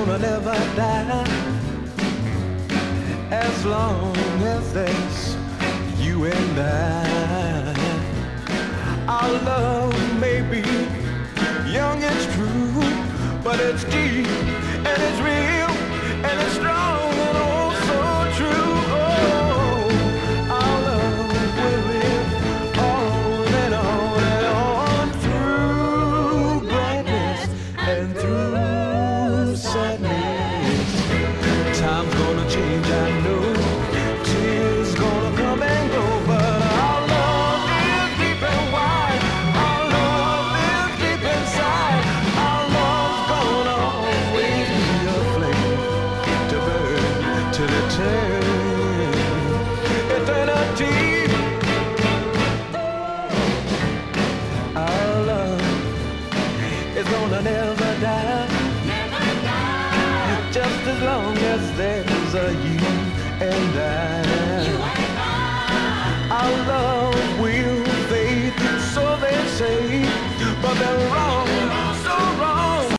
gonna never die as long as there's you and I. Our love may be young, it's true, but it's deep and it's real and it's strong and oh so true. Oh, our love will live on and on and on through gladness and through sadness. Time's gonna change, I know. Tears gonna come and go, but our love is deep and wide. Our love is deep inside. Our love's gonna always be a flame to burn till eternity. Our love is gonna never die. Just as long as there's a you and I. Our love will fade, so they say, but they're wrong.